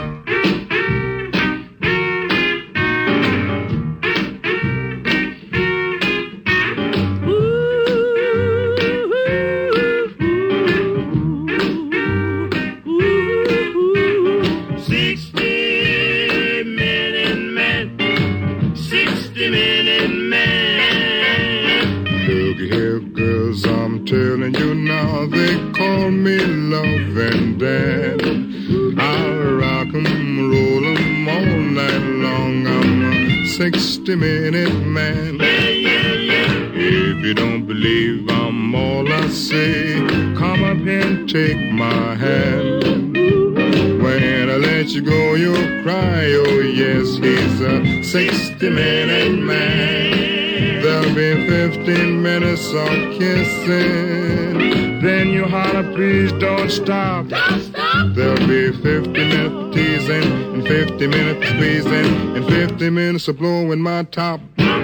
Telling you now, they call me love and dad. I'll rock 'em, roll 'em all night long. I'm a 60-minute man. If you don't believe I'm all I say, come up and take my hand. When I let you go, you'll cry, oh yes, he's a 60-minute man. There'll be 15 minutes of kissing. Then you holler, please don't stop. Don't stop. There'll be 50 minutes of teasing, and 50 minutes of squeezing, and 50 minutes of blowing my top.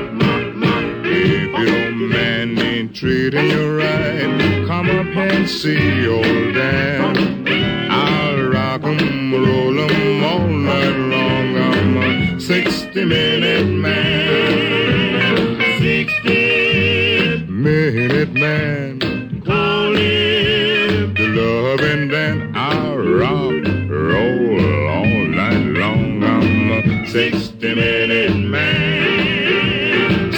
If your man ain't treating you right, come up and see old Dan. I'll rock 'em, roll 'em all night long. I'm a 60-minute man. 60-minute man. Call him The loving Dan. I'll rock, roll all night long. I'm a 60-minute man.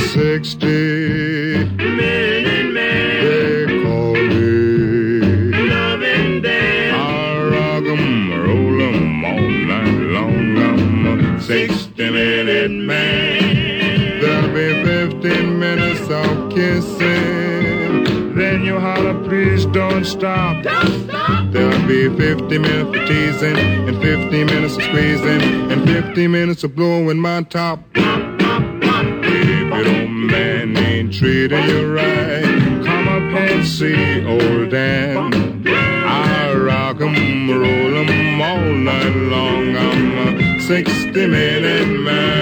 60-minute man. They call me Loving Dan. I'll rock 'em, roll 'em all night long. I'm a 60-minute man. There'll be 15 minutes of kissing. Then you holler, please don't stop. Don't stop. There'll be 50 minutes of teasing, and 50 minutes of squeezing, and 50 minutes of blowing my top. If your man ain't treating you right, come up and see old Dan. I'll rock 'em, roll 'em all night long. I'm a 60-minute man.